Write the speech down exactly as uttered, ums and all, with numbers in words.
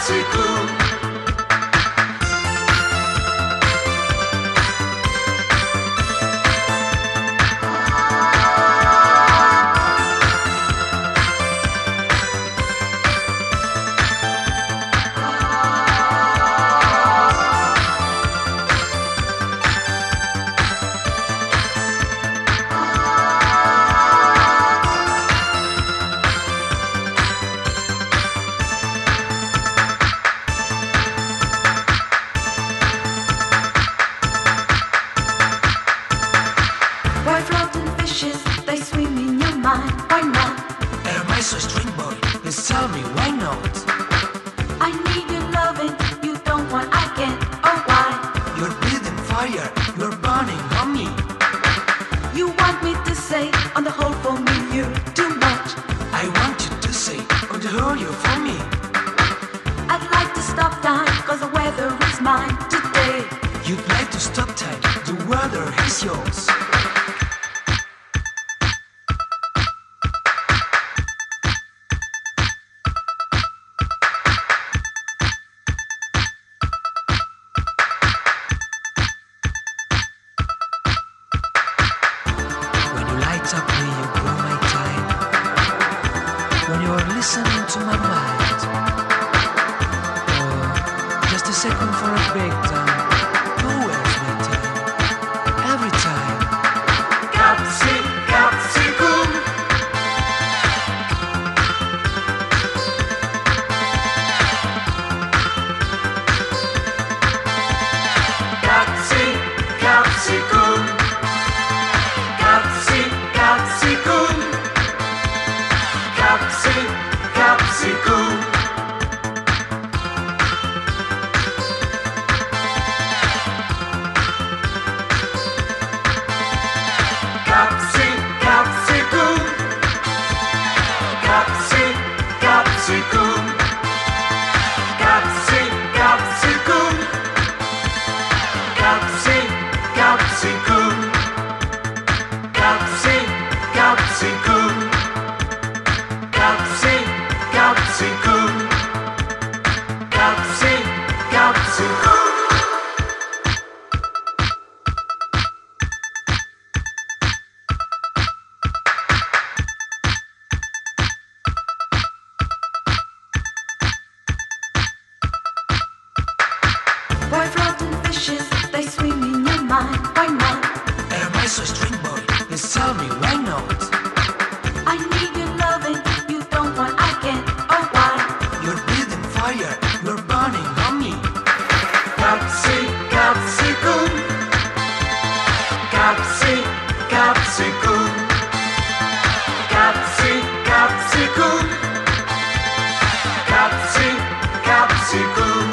Capsicum. Why floating fishes, they swim in your mind, why not? Am I so string boy? Please tell me why not? I need your loving, you don't want, I can't, oh why? You're breathing fire, you're burning on me. You want me to say, on the whole for me you're too much. I want you to say, on the whole you're for me. I'd like to stop time, cause the weather is mine today. You'd like to stop time, the weather is yours. When you light up me, you grow my time. When you're listening to my mind, or just a second for a breakdown, nowhere's my time. Every time. Capsi, capsicum. Capsi, capsicum. Capsi, capsicum. Capsi, capsicum. Capsi, capsicum. Capsi, capsicum. Capsi, capsicum. Capsi, capsicum. Capsi, capsicum. Capsi, capsicum. Capsi, capsicum. Why floating fishes, they swim in your mind, why not? Am I so string boy? Please tell me why not? I need your loving, you don't want, I can't, oh why? You're breathing fire, you're burning on me. Capsi, capsicum. Capsi, capsicum. Capsi, capsicum. Capsi, capsicum.